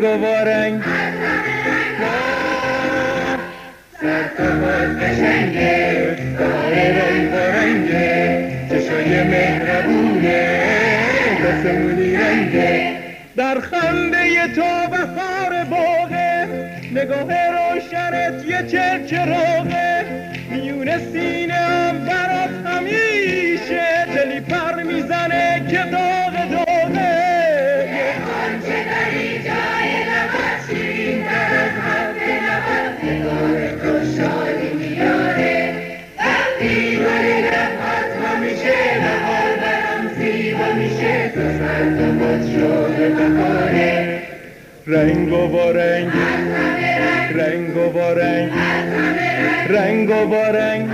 و وارنگ سر تا پا قشنگه بهار رنگ و رنگه چشای مهربونه دستمونی رنگه در خنده تو بهار باغه نگاه روشنت یه چراغه میونه سینه هم برات همیشه دلی پر میزنه که داغ داغه یه خانچه داری جای لبات شیرین تر از حرف لبات نگاه تو شادی میاره وقتی گل لبات ها میشه بهار برام زیبا میشه تو سر تو باد شده بهاره رنگ و وارنگ رنگ و وارنگ رنگ و وارنگ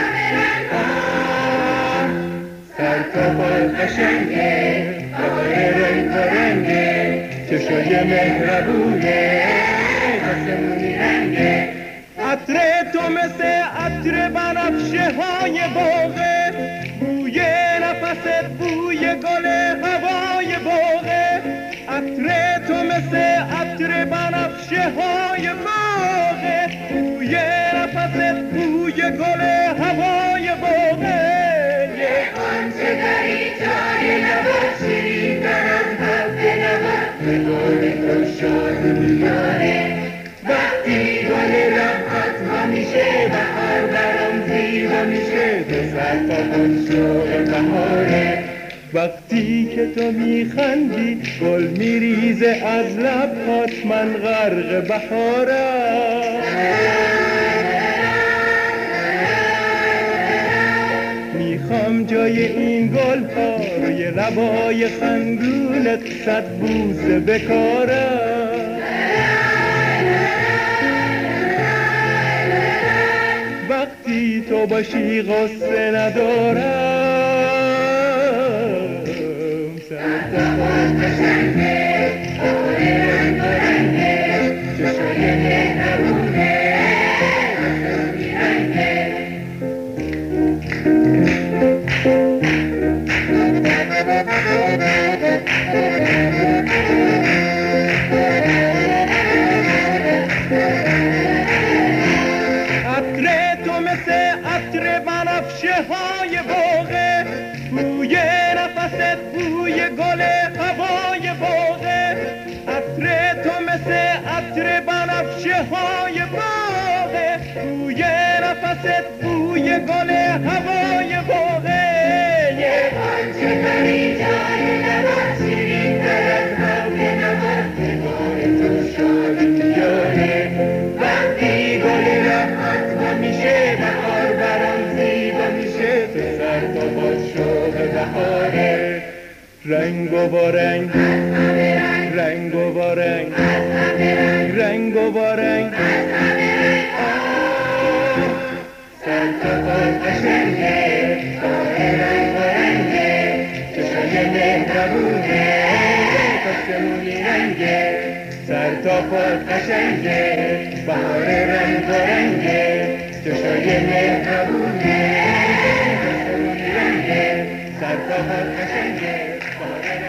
سر تا پا قشنگه بهار رنگ و رنگه چشای مهربونه آسمونی رنگه عطر تو مثل عطر بنفشه های باغه بوی نفست بوی گل هوای باغه عطر تو مثل عطر بنفشه های باغه بوی نفست بوی گل هوای باغه یه خانچه داری جای لبات شیرین تر از حرف لبات نگاه تو شادی میاره وقتی گل لبات ها میشه بهار برام زیبا میشه تو سر تا باد شده بهاره وقتی که تو میخندی گل میریزه از لبات من غرق بهارم میخوام جای این گل ها روی لبای خندونت صد بوسه بکارم وقتی تو باشی غصه ندارم سر تا پا قشنگه بهار رنگ و رنگه چشای مهربونه آسمونی رنگه عطر تو مثل عطر بنفشه های باغه بوی نفست بوی گل هوای باغه عطر تو مثل عطر بنفشه های باغه بوی نفست بوی گل هوای باغه یه خانچه داری جای لبات شیرین تر از حرف لبات نگاه تو شادی میاره وقتی گل لبات ها میشه بهار برام زیبا میشه تو سر تا باد شده بهاره رنگ و وارنگ رنگ و وارنگ رنگ و وارنگ سر تا پا قشنگه بهار رنگ و رنگه چشای مهربونه آسمونی رنگه سر تا پا قشنگه بهار رنگ و رنگه چشای مهربونه آسمونی رنگه سر تا پا قشنگه بهار